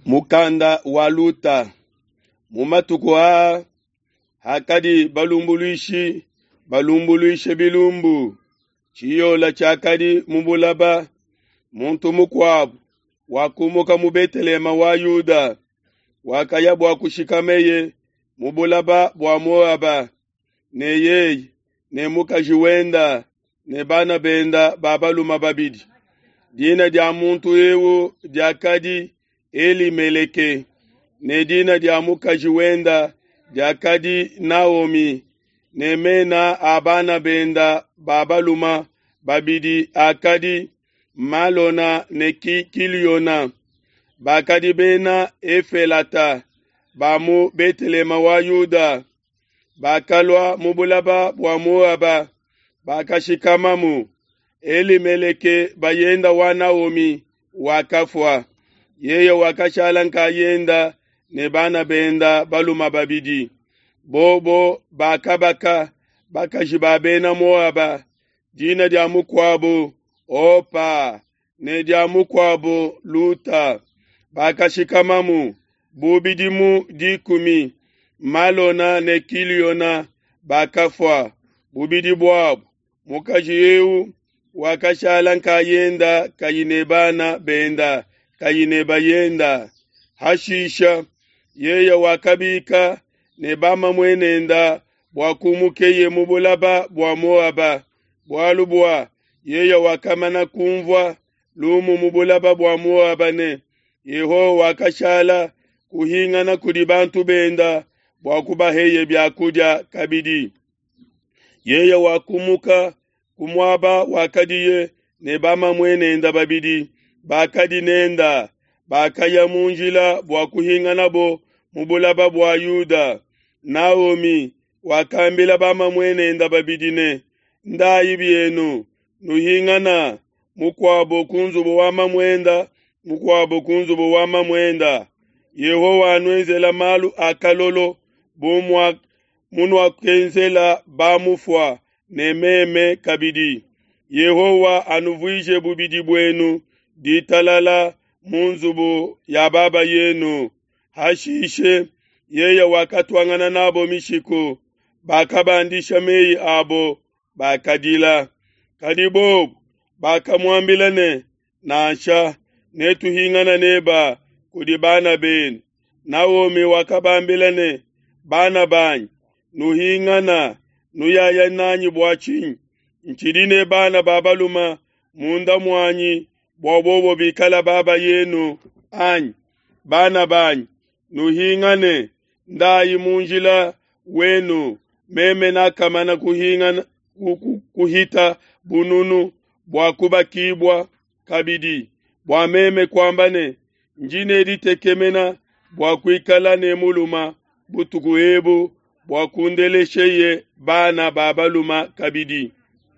Mukanda wa luta mumatuku hakadi balumbuluishe bilumbu chiyola chakadi mubulaba muntu mukwabu wakumuka mubeteleema wa Yuda wakaya bwa kushikameye mubulaba bwa Moaba neyeye nemukajiwenda ne bana benda babaluma babidi dina dia muntu ewu dia kadi Elimeleke ne dina dia mukajiwenda dia kadi Naomi ne mena abana benda babaluma babidi akadi Malona ne Kiliona bakadi bena Efelata bamu Betelema wa Yuda bakalwa mubulaba bwa Moaba bakashikamamu Elimeleke bayenda wa Naomi wakafwa yeye wakashalanka yenda ne bana benda baluma babidi bobo bakabaka bakajibabena Moaba dina dia mukwabo Opa ne dia mukwabo Luta bakashikamamu bubidimu dikumi Malona ne Kiliona bakafwa bubidi bwabu mukajiyeu wakashalanka yenda kayinebana benda kayineba yenda hashisha yeye wakabika nebama mwenenda bwakumukeye mubulaba bwa Moaba bwalubwa yeye wakamana kumvwa lumu mubulaba bwa Moaba ne yeho wakashala kuhingana kudi bantu benda bwakubaheye byakudya kabidi yeye wakumuka kumwaba wakadiye nebama mwenenda babidi bakadi nenda bakaya munjila bwakuhingana bo mubulaba bwa Yuda Naomi wakambila bama mwenenda babidi ne ndayi byenu nuhingana mukwabo kunzubo wama mwenda mukwabo kunzubo wama mwenda Yehowa anwenzela malu akalolo bomwa munwa kenzela bamufwa nememe kabidi Yehowa anuvuje bubidi bwenu ditalala munzubu ya baba yenu hashishe yeye wakatwangana nabo mishiko bakabandisha mei abo bakadila kadibob bakamwambilane nasha netuhingana neba kudibana ben Naomi wakabambilane bana banyi nuhingana nuyaya nanyi bwachinyi nchidine bana babaluma munda mwanyi bobobo bikala baba yenu anyi bana banyi nuhingane ndayi munjila wenu meme nakamana kuhingana kuhita bununu bwakuba kibwa kabidi bwa meme kwambane njine litekemena bwakuikala nemuluma butukuhebu bwakundelesheye bana babaluma kabidi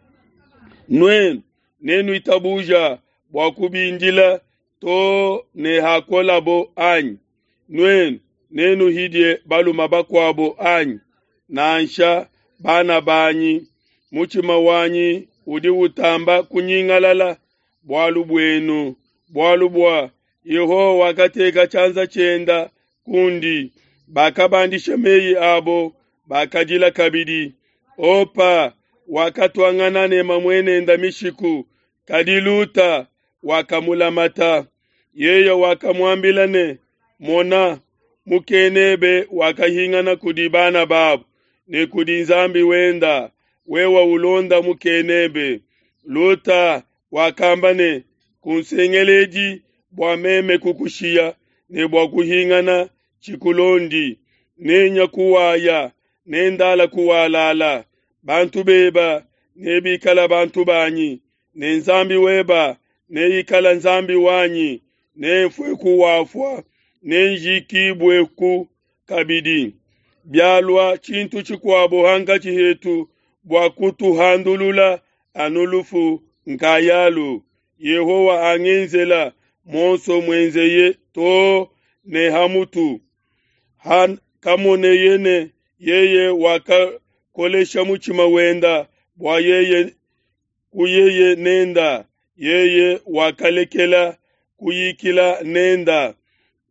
nenu itabuja bwakubinjila to ne hakolabo anyi nenu hidye baluma bakwabo anyi nansha bana banyi muchima wanyi udi utamba kunyingalala bwalu bwenu bwalu bwa Yehowa wakateka chanza chenda kundi bakabandisha mei abo bakajila kabidi Opa wakatwangana nema mwenenda mishiku kadiluta wakamulamata yeye wakamwambilane mona mukenebe wakahingana kudibana babu ne kudinzambi wenda wewa ulonda mukenebe Luta wakambane kunsengeleji bwa meme kukushia ne bwa kuhingana chikulondi nenya kuwaya nendala kuwalala bantu beba nebikala bantu banyi nenzambi weba neikala nzambi wanyi nefwe kuwafwa nenjikibwe ku kabidi byalwa chintu chikwabo hanga chihetu bwa kutuhandulula anulufu nkayalu Yehowa angenzela monso mwenzeye to ne hamutu kamone yene yeye wakakolesha muchima wenda bwa yeye kuyeye nenda yeye wakalekela kuyikila nenda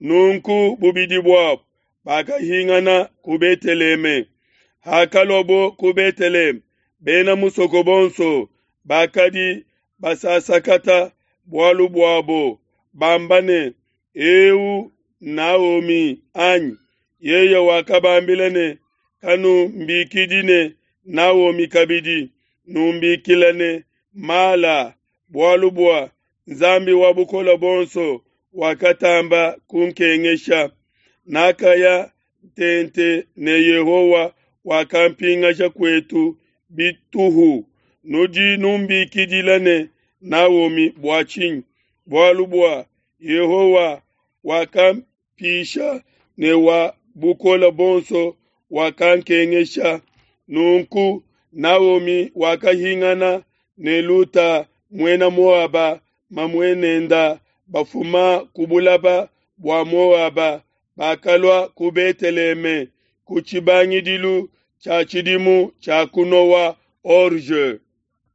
nunku bubidi bwab bakahingana ku Beteleme hakalobo ku Betelem bena musokobonso bakadi basasakata bwalu bwabo bambane eu Naomi any yeye wakabambilane kanu mbikidine Naomi kabidi numbikilane mala bwalubwa nzambi wabukola bonso wakatamba kunkengesha nakaya tente ne Yehowa wakampingasha kwetu bituhu nuji numbikidilane Naomi bwachin bwalubwa Yehowa wakampisha ne wa bukola bonso wakankengesha nunku Naomi wakahingana ne Luta mwena Moaba mamwenenda bafuma kubulaba bwa Moaba bakalwa ku Beteleme kuchibanyidilu cha chidimu cha kunowa Orje.